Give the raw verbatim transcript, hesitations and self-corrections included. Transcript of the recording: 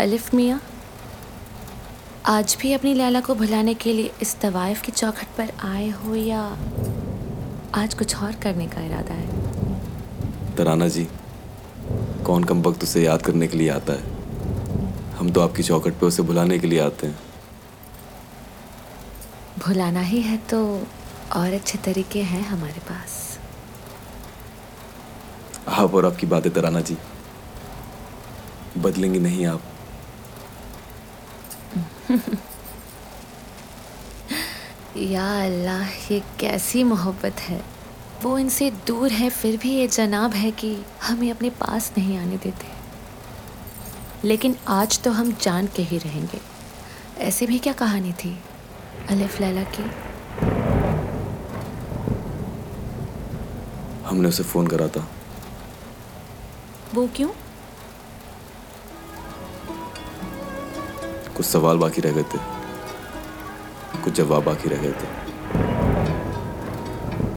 अलिफ मियाँ, आज भी अपनी लैला को भुलाने के लिए इस तवाइफ की चौखट पर आए हो या आज कुछ और करने का इरादा है? तराना जी, कौन कमबख्त उसे याद करने के लिए आता है? हम तो आपकी चौखट पे उसे भुलाने के लिए आते हैं। भुलाना ही है तो और अच्छे तरीके हैं हमारे पास। आप और आपकी बातें तराना जी, बदलेंगी नहीं आप। या अल्लाह, ये कैसी मोहब्बत है। वो इनसे दूर है फिर भी ये जनाब है कि हमें अपने पास नहीं आने देते। लेकिन आज तो हम जान के ही रहेंगे। ऐसी भी क्या कहानी थी अलिफ लैला की? हमने उसे फोन करा था। वो क्यों? कुछ सवाल बाकी रह गए थे, कुछ जवाब बाकी रह गए थे।